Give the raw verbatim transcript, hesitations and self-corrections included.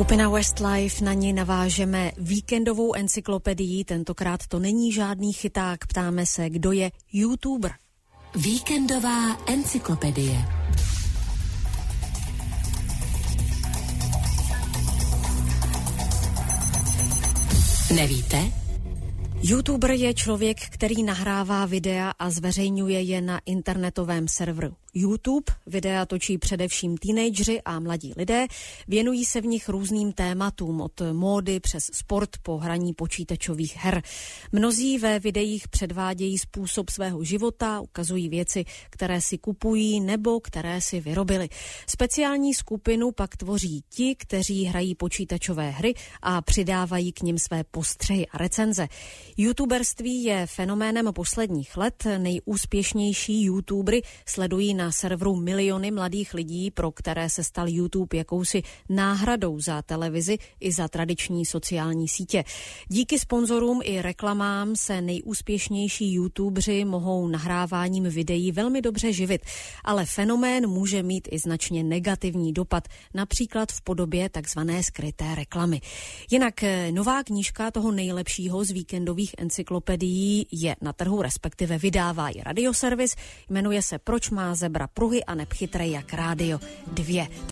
Skupina Westlife, na ní navážeme víkendovou encyklopedii, tentokrát to není žádný chyták, ptáme se, kdo je YouTuber. Víkendová encyklopedie. Nevíte? YouTuber je člověk, který nahrává videa a zveřejňuje je na internetovém serveru YouTube. Videa točí především teenageři a mladí lidé. Věnují se v nich různým tématům, od módy přes sport po hraní počítačových her. Mnozí ve videích předvádějí způsob svého života, ukazují věci, které si kupují nebo které si vyrobili. Speciální skupinu pak tvoří ti, kteří hrají počítačové hry a přidávají k nim své postřehy a recenze. YouTuberství je fenoménem posledních let. Nejúspěšnější YouTubery sledují na serveru miliony mladých lidí, pro které se stal YouTube jakousi náhradou za televizi i za tradiční sociální sítě. Díky sponzorům i reklamám se nejúspěšnější YouTubeři mohou nahráváním videí velmi dobře živit, ale fenomén může mít i značně negativní dopad, například v podobě takzvané skryté reklamy. Jinak nová knížka toho nejlepšího z víkendových encyklopedií je na trhu, respektive vydává i radioservis. Jmenuje se Proč má zebra pruhy a neb chytrej jak rádio dva.